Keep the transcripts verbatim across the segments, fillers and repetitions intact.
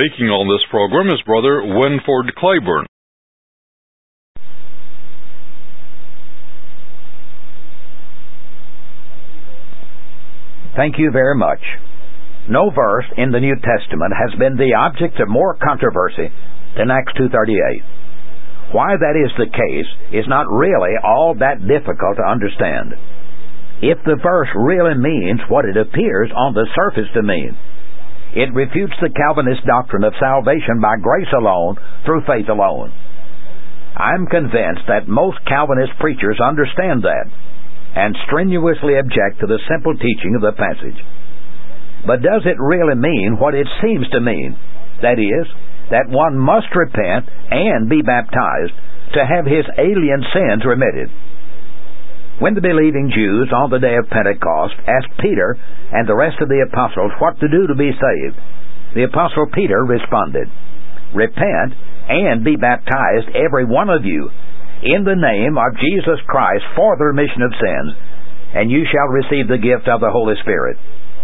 Speaking on this program is Brother Winford Claiborne. Thank you very much. No verse in the New Testament has been the object of more controversy than Acts two thirty-eight. Why that is the case is not really all that difficult to understand. If the verse really means what it appears on the surface to mean, it refutes the Calvinist doctrine of salvation by grace alone, through faith alone. I'm convinced that most Calvinist preachers understand that and strenuously object to the simple teaching of the passage. But does it really mean what it seems to mean? That is, that one must repent and be baptized to have his alien sins remitted. When the believing Jews on the day of Pentecost asked Peter and the rest of the apostles what to do to be saved, the apostle Peter responded, "Repent and be baptized, every one of you, in the name of Jesus Christ for the remission of sins, and you shall receive the gift of the Holy Spirit."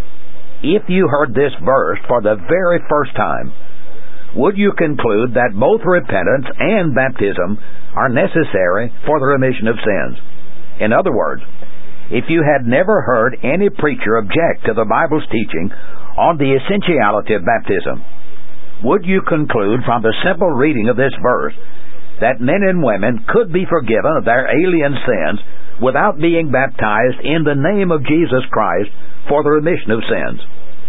If you heard this verse for the very first time, would you conclude that both repentance and baptism are necessary for the remission of sins? In other words, if you had never heard any preacher object to the Bible's teaching on the essentiality of baptism, would you conclude from the simple reading of this verse that men and women could be forgiven of their alien sins without being baptized in the name of Jesus Christ for the remission of sins?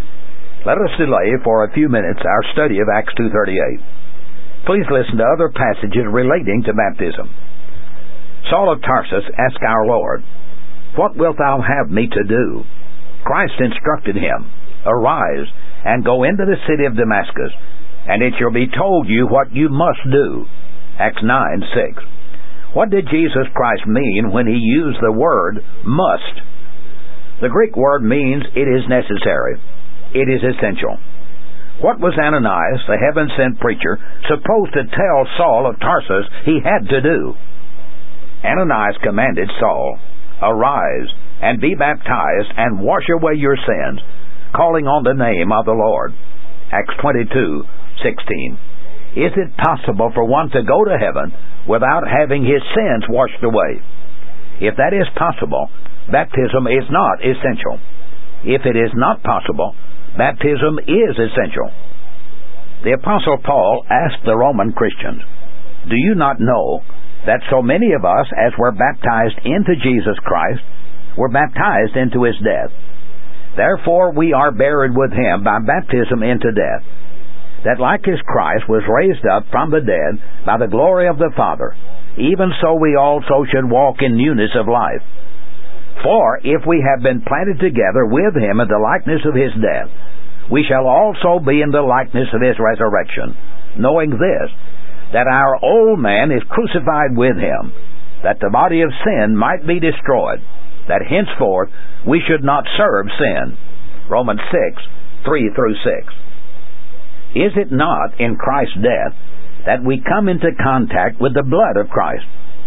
Let us delay for a few minutes our study of Acts two thirty-eight. Please listen to other passages relating to baptism. Saul of Tarsus asked our Lord, "What wilt thou have me to do?" Christ instructed him, "Arise, and go into the city of Damascus, and it shall be told you what you must do." Acts nine six. What did Jesus Christ mean when he used the word must? The Greek word means it is necessary. It is essential. What was Ananias, the heaven-sent preacher, supposed to tell Saul of Tarsus he had to do? Ananias commanded Saul, "Arise, and be baptized, and wash away your sins, calling on the name of the Lord." Acts twenty-two sixteen. Is it possible for one to go to heaven without having his sins washed away? If that is possible, baptism is not essential. If it is not possible, baptism is essential. The Apostle Paul asked the Roman Christians, "Do you not know that so many of us as were baptized into Jesus Christ were baptized into his death? Therefore we are buried with him by baptism into death, that like as Christ was raised up from the dead by the glory of the Father, even so we also should walk in newness of life. For if we have been planted together with him in the likeness of his death, we shall also be in the likeness of his resurrection, knowing this, that our old man is crucified with him, that the body of sin might be destroyed, that henceforth we should not serve sin." Romans six three through six. Is it not in Christ's death that we come into contact with the blood of Christ?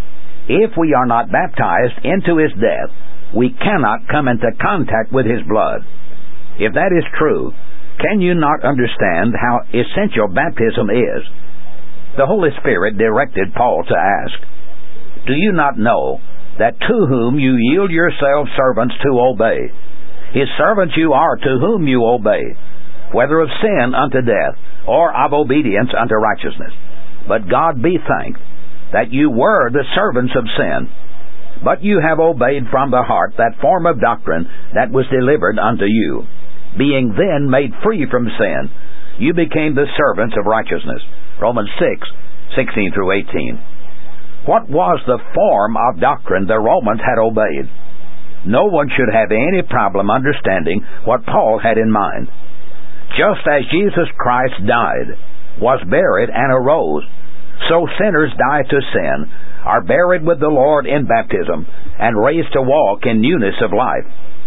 If we are not baptized into his death, we cannot come into contact with his blood. If that is true, can you not understand how essential baptism is? The Holy Spirit directed Paul to ask, "Do you not know that to whom you yield yourselves servants to obey, his servants you are to whom you obey, whether of sin unto death, or of obedience unto righteousness? But God be thanked that you were the servants of sin, but you have obeyed from the heart that form of doctrine that was delivered unto you. Being then made free from sin, you became the servants of righteousness." Romans six sixteen through eighteen. What was the form of doctrine the Romans had obeyed? No one should have any problem understanding what Paul had in mind. Just as Jesus Christ died, was buried, and arose, so sinners die to sin, are buried with the Lord in baptism, and raised to walk in newness of life.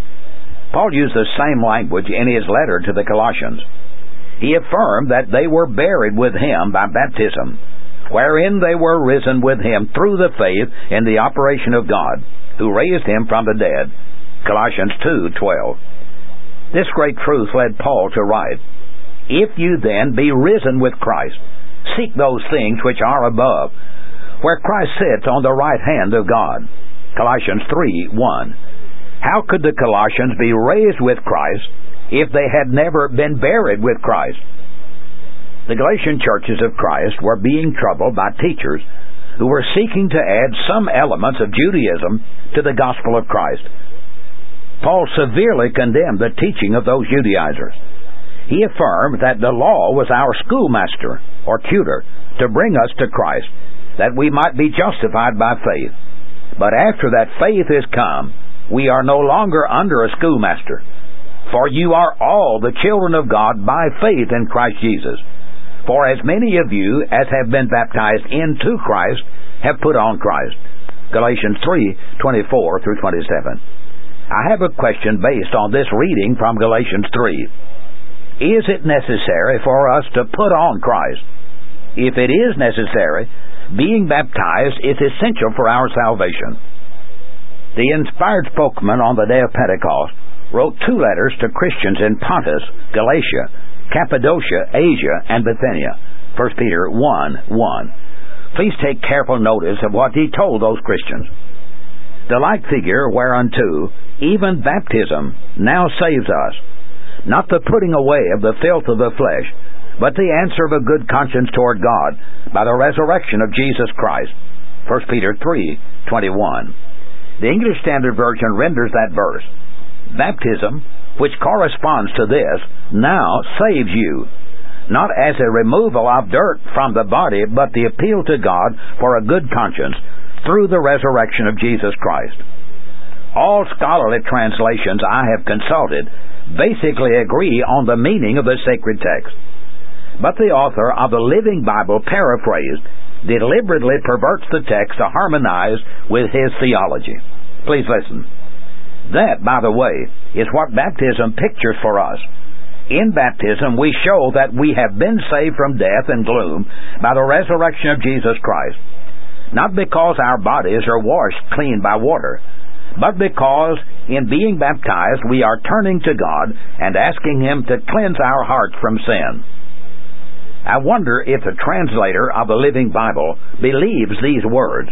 Paul used the same language in his letter to the Colossians. He affirmed that they were buried with him by baptism, wherein they were risen with him through the faith in the operation of God, who raised him from the dead. Colossians two twelve. This great truth led Paul to write, If you then be risen with Christ, seek those things which are above, where Christ sits on the right hand of God. Colossians three one. How could the Colossians be raised with Christ if they had never been buried with Christ? The Galatian churches of Christ were being troubled by teachers who were seeking to add some elements of Judaism to the gospel of Christ. Paul severely condemned the teaching of those Judaizers. He affirmed that the law was our schoolmaster or tutor to bring us to Christ, that we might be justified by faith. But after that faith is come, we are no longer under a schoolmaster. For you are all the children of God by faith in Christ Jesus. For as many of you as have been baptized into Christ have put on Christ. Galatians three twenty-four through twenty-seven. I have a question based on this reading from Galatians three. Is it necessary for us to put on Christ? If it is necessary, being baptized is essential for our salvation. The inspired spokesman on the day of Pentecost wrote two letters to Christians in Pontus, Galatia, Cappadocia, Asia, and Bithynia. First Peter one one. Please take careful notice of what he told those Christians. The like figure whereunto even baptism now saves us, not the putting away of the filth of the flesh, but the answer of a good conscience toward God by the resurrection of Jesus Christ. First Peter three twenty-one. The English Standard Version renders that verse, baptism, which corresponds to this, now saves you, not as a removal of dirt from the body, but the appeal to God for a good conscience through the resurrection of Jesus Christ. All scholarly translations I have consulted basically agree on the meaning of the sacred text. But the author of the Living Bible Paraphrased deliberately perverts the text to harmonize with his theology. Please listen. That, by the way, is what baptism pictures for us. In baptism, we show that we have been saved from death and gloom by the resurrection of Jesus Christ, not because our bodies are washed clean by water, but because in being baptized we are turning to God and asking Him to cleanse our hearts from sin. I wonder if the translator of the Living Bible believes these words.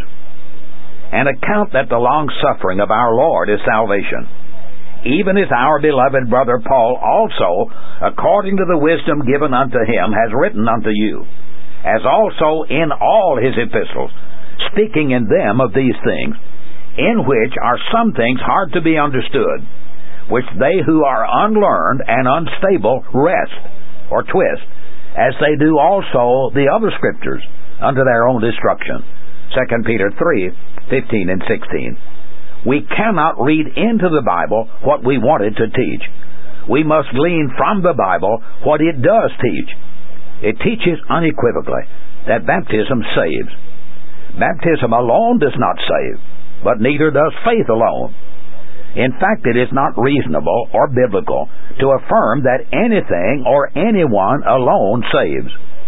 An account that the long-suffering of our Lord is salvation, even as our beloved brother Paul also, according to the wisdom given unto him, has written unto you, as also in all his epistles, speaking in them of these things, in which are some things hard to be understood, which they who are unlearned and unstable wrest, or twist, as they do also the other scriptures, unto their own destruction. Second Peter three fifteen and sixteen. We cannot read into the Bible what we want it to teach. We must glean from the Bible what it does teach. It teaches unequivocally that baptism saves. Baptism alone does not save, but neither does faith alone. In fact, it is not reasonable or biblical to affirm that anything or anyone alone saves.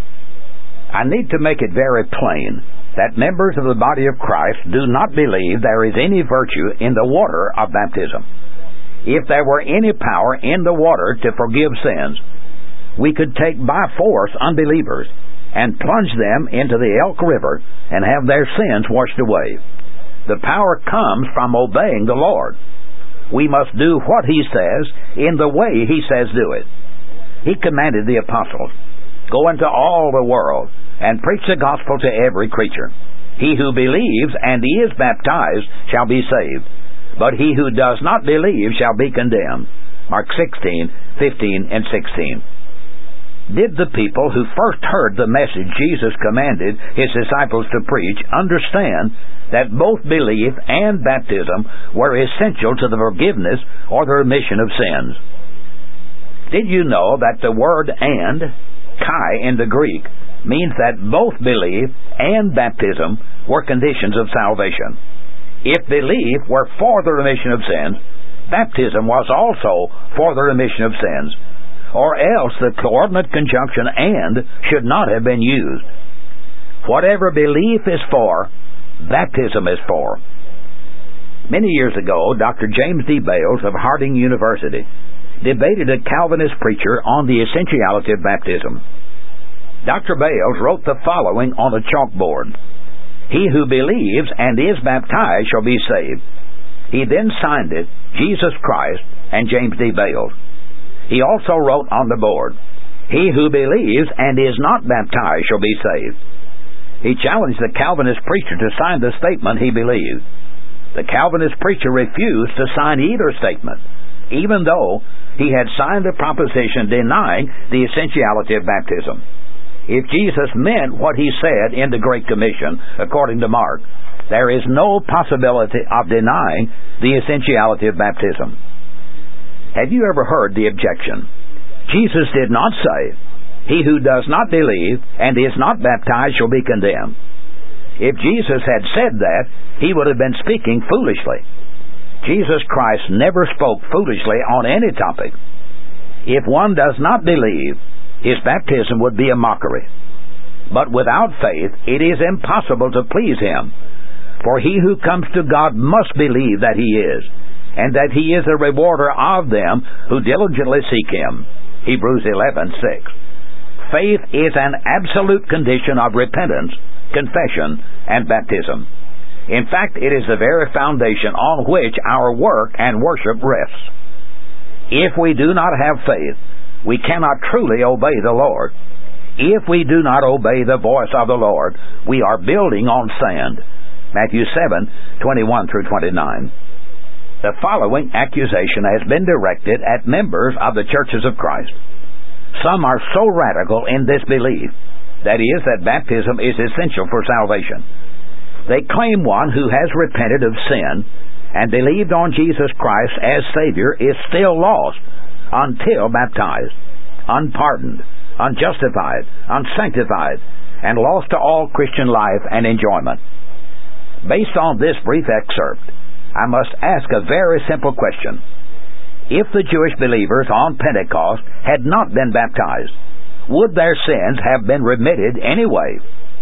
I need to make it very plain that members of the body of Christ do not believe there is any virtue in the water of baptism. If there were any power in the water to forgive sins, we could take by force unbelievers and plunge them into the Elk River and have their sins washed away. The power comes from obeying the Lord. We must do what He says in the way He says do it. He commanded the apostles, go into all the world and preach the gospel to every creature. He who believes and is baptized shall be saved, but he who does not believe shall be condemned. Mark sixteen fifteen and sixteen. Did the people who first heard the message Jesus commanded His disciples to preach understand that both belief and baptism were essential to the forgiveness or the remission of sins? Did you know that the word and, kai in the Greek, means that both belief and baptism were conditions of salvation? If belief were for the remission of sins, baptism was also for the remission of sins, or else the coordinate conjunction and should not have been used. Whatever belief is for, baptism is for. Many years ago, Doctor James D. Bales of Harding University debated a Calvinist preacher on the essentiality of baptism. Doctor Bales wrote the following on a chalkboard: "He who believes and is baptized shall be saved." He then signed it, Jesus Christ and James D. Bales. He also wrote on the board, "He who believes and is not baptized shall be saved." He challenged the Calvinist preacher to sign the statement he believed. The Calvinist preacher refused to sign either statement, even though he had signed a proposition denying the essentiality of baptism. If Jesus meant what he said in the Great Commission, according to Mark, there is no possibility of denying the essentiality of baptism. Have you ever heard the objection? Jesus did not say, "He who does not believe and is not baptized shall be condemned." If Jesus had said that, he would have been speaking foolishly. Jesus Christ never spoke foolishly on any topic. If one does not believe, his baptism would be a mockery. But without faith, it is impossible to please him. For he who comes to God must believe that he is, and that he is a rewarder of them who diligently seek him. Hebrews eleven six. Faith is an absolute condition of repentance, confession, and baptism. In fact, it is the very foundation on which our work and worship rests. If we do not have faith, we cannot truly obey the Lord. If we do not obey the voice of the Lord, we are building on sand. Matthew seven twenty-one through twenty-nine. The following accusation has been directed at members of the churches of Christ. Some are so radical in this belief, that is, that baptism is essential for salvation. They claim one who has repented of sin and believed on Jesus Christ as Savior is still lost until baptized, unpardoned, unjustified, unsanctified, and lost to all Christian life and enjoyment. Based on this brief excerpt, I must ask a very simple question. If the Jewish believers on Pentecost had not been baptized, would their sins have been remitted anyway?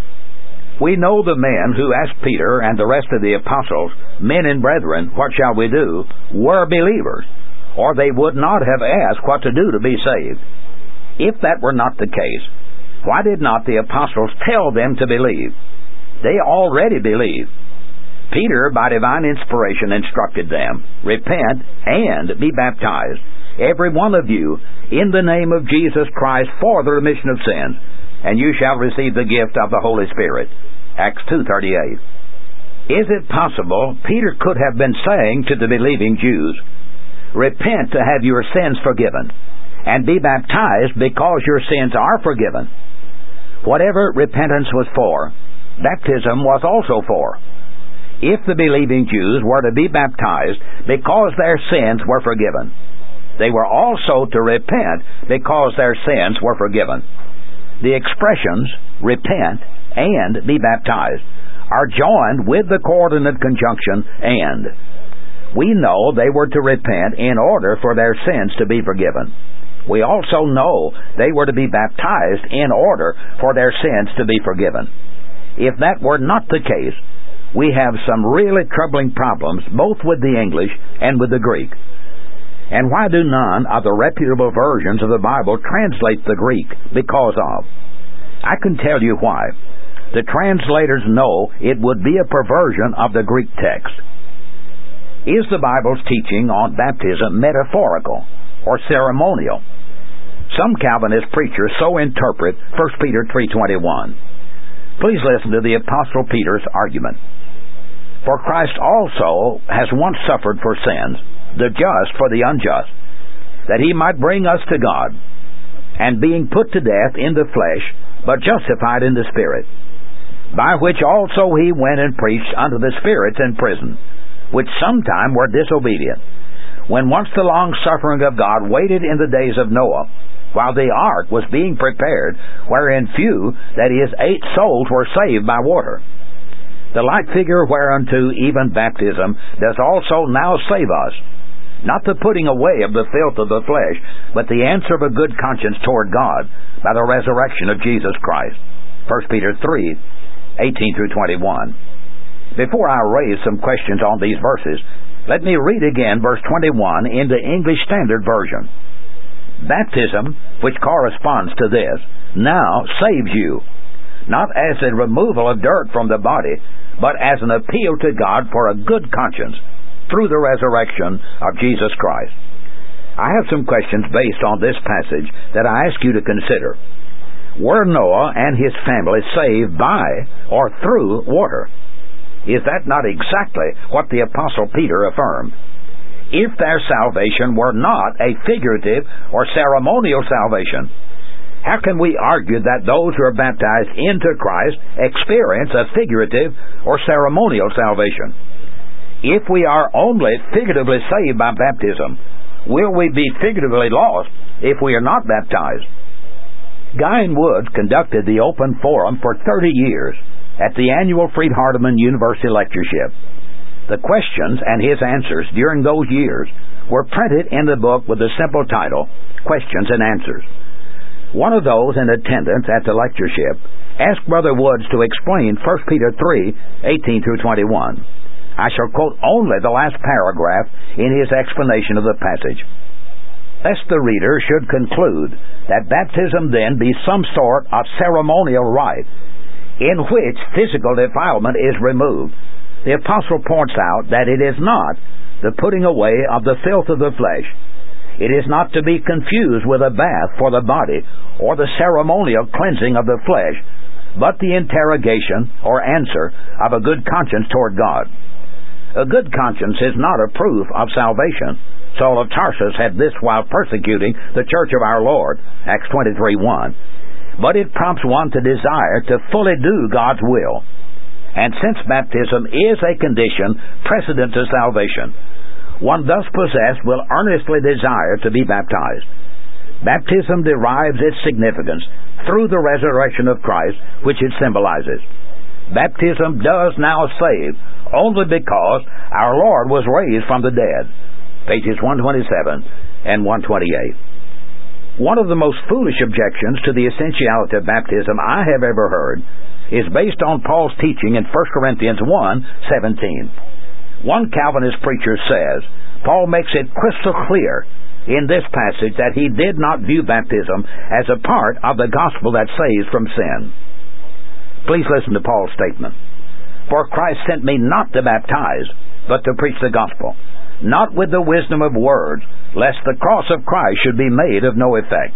We know the men who asked Peter and the rest of the apostles, "Men and brethren, what shall we do?" were believers, or they would not have asked what to do to be saved. If that were not the case, why did not the apostles tell them to believe? They already believed. Peter, by divine inspiration, instructed them, "Repent and be baptized, every one of you, in the name of Jesus Christ for the remission of sins, and you shall receive the gift of the Holy Spirit." Acts two thirty-eight. Is it possible Peter could have been saying to the believing Jews, "Repent to have your sins forgiven, and be baptized because your sins are forgiven"? Whatever repentance was for, baptism was also for. If the believing Jews were to be baptized because their sins were forgiven, they were also to repent because their sins were forgiven. The expressions, repent and be baptized, are joined with the coordinate conjunction and. We know they were to repent in order for their sins to be forgiven. We also know they were to be baptized in order for their sins to be forgiven. If that were not the case, we have some really troubling problems both with the English and with the Greek. And why do none of the reputable versions of the Bible translate the Greek because of? I can tell you why. The translators know it would be a perversion of the Greek text. Is the Bible's teaching on baptism metaphorical or ceremonial? Some Calvinist preachers so interpret First Peter three twenty-one. Please listen to the Apostle Peter's argument. "For Christ also has once suffered for sins, the just for the unjust, that he might bring us to God, and being put to death in the flesh, but justified in the Spirit, by which also he went and preached unto the spirits in prison, which sometime were disobedient, when once the long suffering of God waited in the days of Noah, while the ark was being prepared, wherein few, that is, eight souls, were saved by water. The like figure whereunto even baptism does also now save us, not the putting away of the filth of the flesh, but the answer of a good conscience toward God by the resurrection of Jesus Christ." First Peter three eighteen through twenty-one. Before I raise some questions on these verses, let me read again verse twenty-one in the English Standard Version. Baptism, which corresponds to this, now saves you, not as a removal of dirt from the body, but as an appeal to God for a good conscience through the resurrection of Jesus Christ. I have some questions based on this passage that I ask you to consider. Were Noah and his family saved by or through water? Is that not exactly what the Apostle Peter affirmed? If their salvation were not a figurative or ceremonial salvation, how can we argue that those who are baptized into Christ experience a figurative or ceremonial salvation? If we are only figuratively saved by baptism, will we be figuratively lost if we are not baptized? Guy and Woods conducted the Open Forum for thirty years at the annual Freed-Hardeman University Lectureship. The questions and his answers during those years were printed in the book with the simple title, Questions and Answers. One of those in attendance at the lectureship asked Brother Woods to explain First Peter three, eighteen through twenty-one. I shall quote only the last paragraph in his explanation of the passage. Lest the reader should conclude that baptism then be some sort of ceremonial rite in which physical defilement is removed, the apostle points out that it is not the putting away of the filth of the flesh. It is not to be confused with a bath for the body or the ceremonial cleansing of the flesh, but the interrogation or answer of a good conscience toward God. A good conscience is not a proof of salvation. Saul of Tarsus had this while persecuting the church of our Lord, Acts twenty-three one. But it prompts one to desire to fully do God's will. And since baptism is a condition precedent to salvation, one thus possessed will earnestly desire to be baptized. Baptism derives its significance through the resurrection of Christ, which it symbolizes. Baptism does now save only because our Lord was raised from the dead. Pages one twenty-seven and one twenty-eight. One of the most foolish objections to the essentiality of baptism I have ever heard is based on Paul's teaching in First Corinthians one seventeen. One Calvinist preacher says, Paul makes it crystal clear in this passage that he did not view baptism as a part of the gospel that saves from sin. Please listen to Paul's statement. For Christ sent me not to baptize, but to preach the gospel, not with the wisdom of words, lest the cross of Christ should be made of no effect.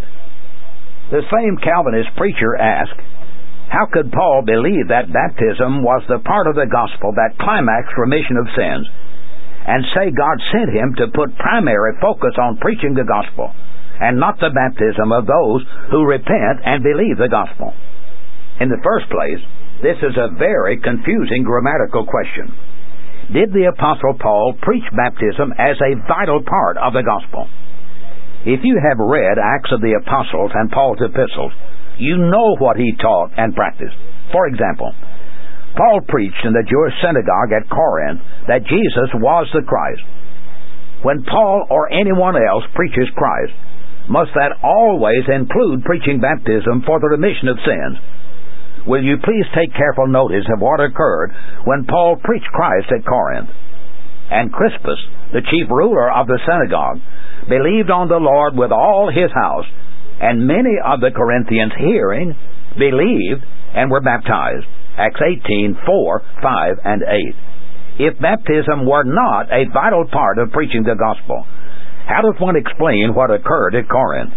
The same Calvinist preacher asked, how could Paul believe that baptism was the part of the gospel that climaxed remission of sins, and say God sent him to put primary focus on preaching the gospel, and not the baptism of those who repent and believe the gospel? In the first place, this is a very confusing grammatical question. Did the Apostle Paul preach baptism as a vital part of the gospel? If you have read Acts of the Apostles and Paul's epistles, you know what he taught and practiced. For example, Paul preached in the Jewish synagogue at Corinth that Jesus was the Christ. When Paul or anyone else preaches Christ, must that always include preaching baptism for the remission of sins? Will you please take careful notice of what occurred when Paul preached Christ at Corinth? And Crispus, the chief ruler of the synagogue, believed on the Lord with all his house, and many of the Corinthians hearing believed and were baptized. Acts eighteen, four, five, and eight. If baptism were not a vital part of preaching the gospel, how does one explain what occurred at Corinth?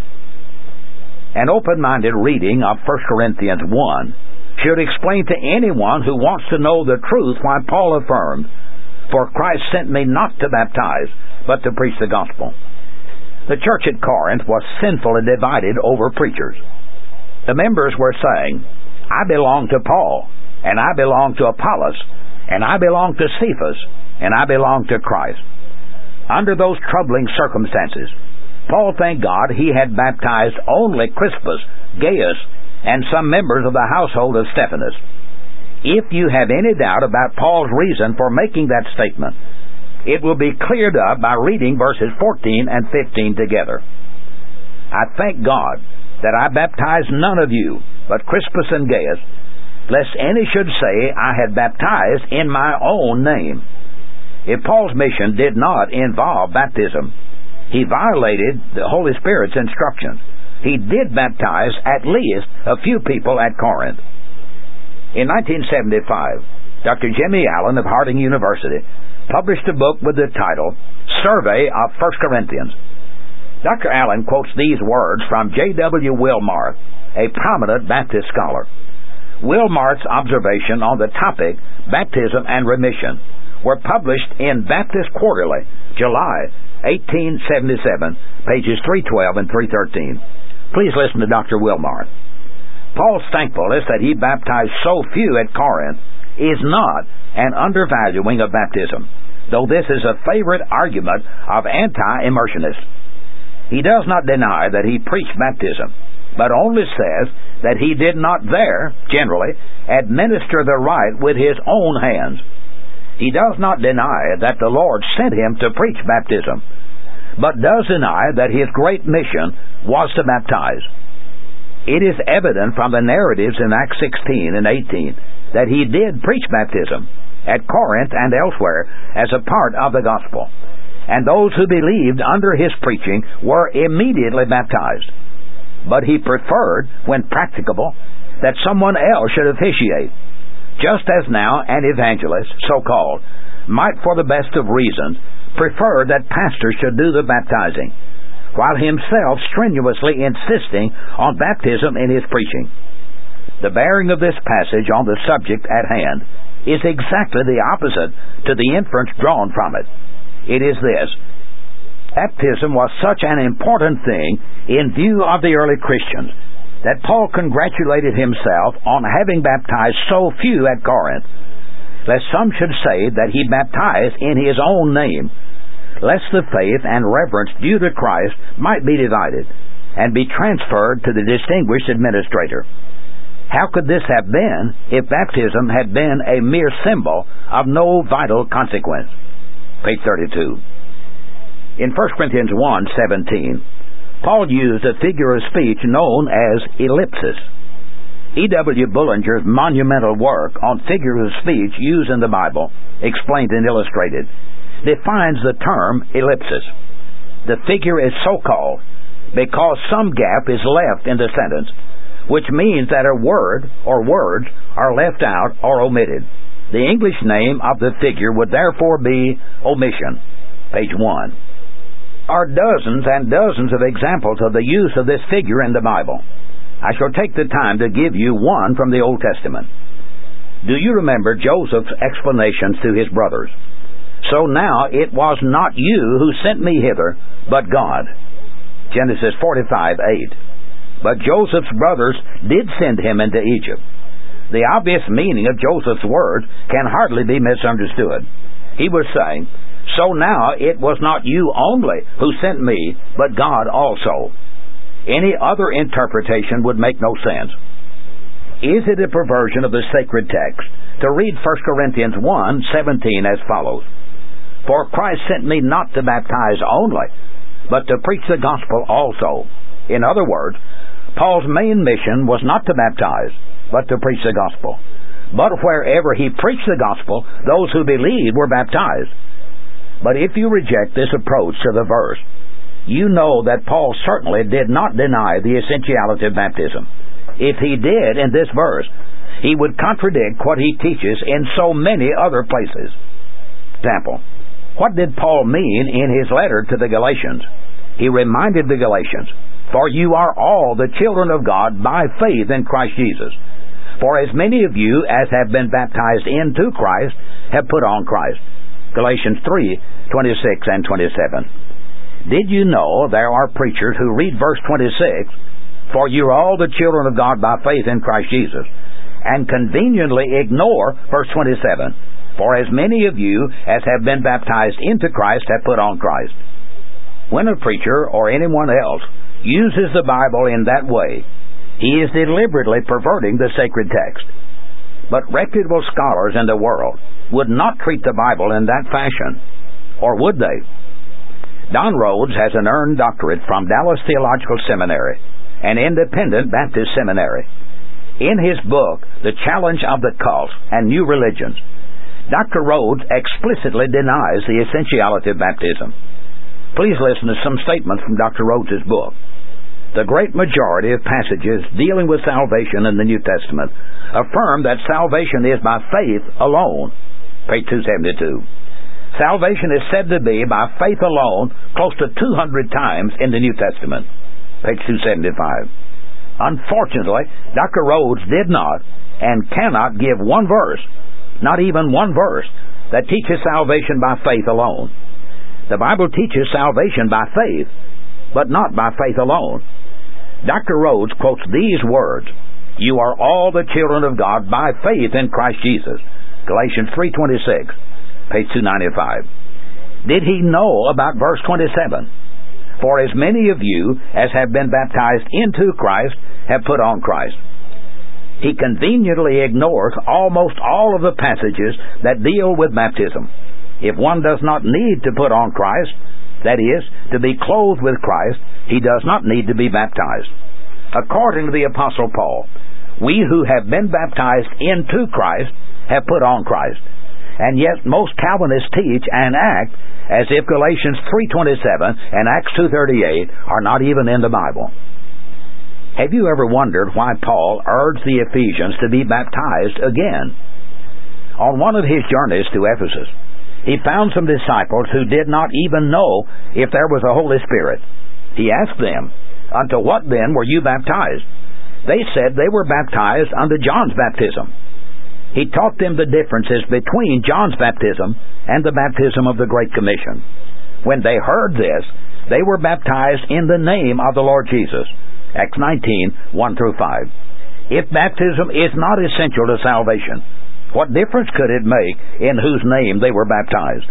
An open-minded reading of First Corinthians one should explain to anyone who wants to know the truth why Paul affirmed, for Christ sent me not to baptize, but to preach the gospel. The church at Corinth was sinful and divided over preachers. The members were saying, I belong to Paul, and I belong to Apollos, and I belong to Cephas, and I belong to Christ. Under those troubling circumstances, Paul thanked God he had baptized only Crispus, Gaius, and some members of the household of Stephanas. If you have any doubt about Paul's reason for making that statement, it will be cleared up by reading verses fourteen and fifteen together. I thank God that I baptized none of you, but Crispus and Gaius, lest any should say I had baptized in my own name. If Paul's mission did not involve baptism, He violated the Holy Spirit's instructions. He did baptize at least a few people at Corinth. In nineteen seventy-five, Doctor Jimmy Allen of Harding University published a book with the title Survey of First Corinthians. Doctor Allen quotes these words from J W Wilmarth, a prominent Baptist scholar. Wilmarth's observation on the topic, baptism and remission, were published in Baptist Quarterly, July eighteen seventy-seven, pages three twelve and three thirteen. Please listen to Doctor Wilmarth. Paul's thankfulness that he baptized so few at Corinth is not an undervaluing of baptism, though this is a favorite argument of anti-immersionists. He does not deny that he preached baptism, but only says that he did not there, generally, administer the rite with his own hands. He does not deny that the Lord sent him to preach baptism, but does deny that his great mission was to baptize. It is evident from the narratives in Acts sixteen and eighteen that he did preach baptism at Corinth and elsewhere as a part of the gospel, and those who believed under his preaching were immediately baptized. But he preferred, when practicable, that someone else should officiate, just as now an evangelist, so-called, might for the best of reasons prefer that pastors should do the baptizing, while himself strenuously insisting on baptism in his preaching. The bearing of this passage on the subject at hand is exactly the opposite to the inference drawn from it. It is this: baptism was such an important thing in view of the early Christians that Paul congratulated himself on having baptized so few at Corinth, lest some should say that he baptized in his own name, lest the faith and reverence due to Christ might be divided and be transferred to the distinguished administrator. How could this have been if baptism had been a mere symbol of no vital consequence? Page thirty-two. In First Corinthians one seventeen, Paul used a figure of speech known as ellipsis. E W Bullinger's monumental work on figures of speech used in the Bible, Explained and Illustrated, defines the term ellipsis. The figure is so called because some gap is left in the sentence, which means that a word or words are left out or omitted. The English name of the figure would therefore be omission. Page one. There are dozens and dozens of examples of the use of this figure in the Bible. I shall take the time to give you one from the Old Testament. Do you remember Joseph's explanations to his brothers? So now it was not you who sent me hither, but God. Genesis forty-five eight. But Joseph's brothers did send him into Egypt. The obvious meaning of Joseph's words can hardly be misunderstood. He was saying, so now it was not you only who sent me, but God also. Any other interpretation would make no sense. Is it a perversion of the sacred text to read First Corinthians one seventeen as follows? For Christ sent me not to baptize only, but to preach the gospel also. In other words, Paul's main mission was not to baptize, but to preach the gospel. But wherever he preached the gospel, those who believed were baptized. But if you reject this approach to the verse, you know that Paul certainly did not deny the essentiality of baptism. If he did in this verse, he would contradict what he teaches in so many other places. Example, what did Paul mean in his letter to the Galatians? He reminded the Galatians, for you are all the children of God by faith in Christ Jesus. For as many of you as have been baptized into Christ have put on Christ. Galatians three twenty-six and twenty-seven. Did you know there are preachers who read verse twenty-six, for you are all the children of God by faith in Christ Jesus, and conveniently ignore verse twenty-seven, for as many of you as have been baptized into Christ have put on Christ. When a preacher or anyone else uses the Bible in that way, he is deliberately perverting the sacred text. But reputable scholars in the world would not treat the Bible in that fashion, or would they? Don Rhodes has an earned doctorate from Dallas Theological Seminary, an independent Baptist seminary. In his book, The Challenge of the Cult and New Religions, Doctor Rhodes explicitly denies the essentiality of baptism. please listen to some statements from Doctor Rhodes' book. The great majority of passages dealing with salvation in the New Testament affirm that salvation is by faith alone. Page two seventy-two. Salvation is said to be by faith alone close to two hundred times in the New Testament. Page two seventy-five. Unfortunately, Doctor Rhodes did not and cannot give one verse, not even one verse, that teaches salvation by faith alone. The Bible teaches salvation by faith, but not by faith alone. Doctor Rhodes quotes these words, "You are all the children of God by faith in Christ Jesus." Galatians three twenty-six, page two ninety-five. Did he know about verse twenty-seven? "For as many of you as have been baptized into Christ have put on Christ." He conveniently ignores almost all of the passages that deal with baptism. If one does not need to put on Christ, that is, to be clothed with Christ, he does not need to be baptized. According to the Apostle Paul, we who have been baptized into Christ have put on Christ. And yet most Calvinists teach and act as if Galatians three twenty-seven and Acts two thirty-eight are not even in the Bible. Have you ever wondered why Paul urged the Ephesians to be baptized again? On one of his journeys to Ephesus, he found some disciples who did not even know if there was a Holy Spirit. He asked them, "Unto what then were you baptized?" They said they were baptized unto John's baptism. He taught them the differences between John's baptism and the baptism of the Great Commission. When they heard this, they were baptized in the name of the Lord Jesus. Acts nineteen, one through five. If baptism is not essential to salvation, what difference could it make in whose name they were baptized?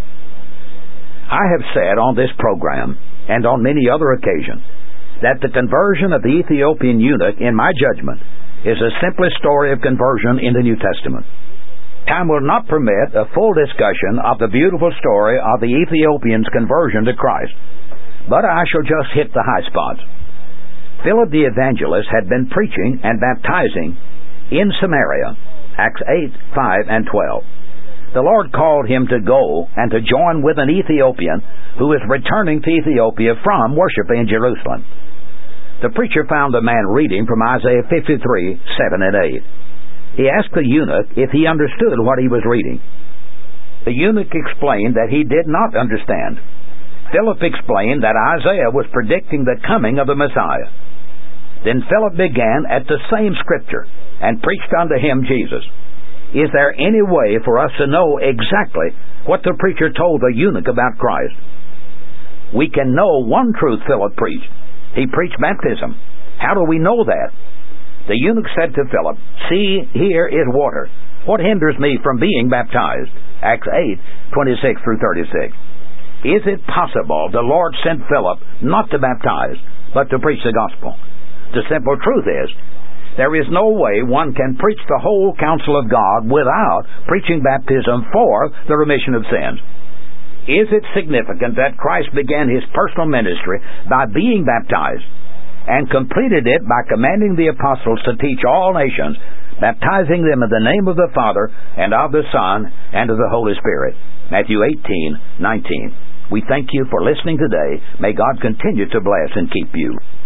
I have said on this program, and on many other occasions, that the conversion of the Ethiopian eunuch, in my judgment, is the simplest story of conversion in the New Testament. Time will not permit a full discussion of the beautiful story of the Ethiopian's conversion to Christ, but I shall just hit the high spots. Philip the evangelist had been preaching and baptizing in Samaria, Acts eight, five, and twelve. The Lord called him to go and to join with an Ethiopian who was returning to Ethiopia from worshiping in Jerusalem. The preacher found the man reading from Isaiah fifty-three, seven and eight. He asked the eunuch if he understood what he was reading. The eunuch explained that he did not understand. Philip explained that Isaiah was predicting the coming of the Messiah. Then Philip began at the same scripture and preached unto him Jesus. Is there any way for us to know exactly what the preacher told the eunuch about Christ? We can know one truth Philip preached. He preached baptism. How do we know that? The eunuch said to Philip, "See, here is water. What hinders me from being baptized?" Acts eight, twenty-six through thirty-six. Is it possible the Lord sent Philip not to baptize, but to preach the gospel? The simple truth is, there is no way one can preach the whole counsel of God without preaching baptism for the remission of sins. Is it significant that Christ began his personal ministry by being baptized and completed it by commanding the apostles to teach all nations, baptizing them in the name of the Father and of the Son and of the Holy Spirit? Matthew eighteen, nineteen. We thank you for listening today. May God continue to bless and keep you.